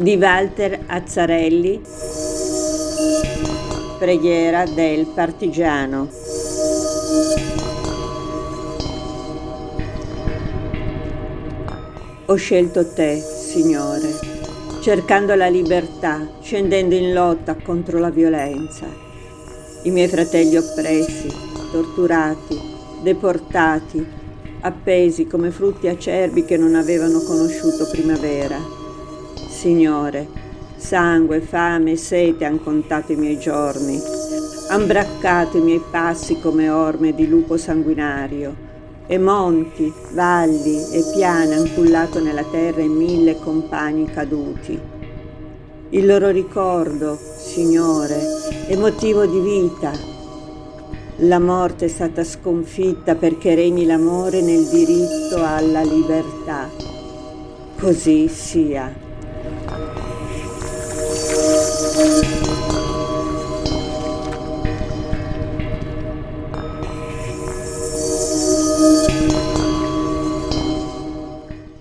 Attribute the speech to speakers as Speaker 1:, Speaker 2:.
Speaker 1: di Walter Azzarelli, preghiera del partigiano. Ho scelto te, Signore, cercando la libertà, scendendo in lotta contro la violenza. I miei fratelli oppressi, torturati, deportati, appesi come frutti acerbi che non avevano conosciuto primavera. Signore, sangue, fame e sete han contato i miei giorni, han braccato i miei passi come orme di lupo sanguinario, e monti, valli e piane han cullato nella terra in 1000 compagni caduti. Il loro ricordo, Signore, è motivo di vita. La morte è stata sconfitta perché regni l'amore nel diritto alla libertà. Così sia.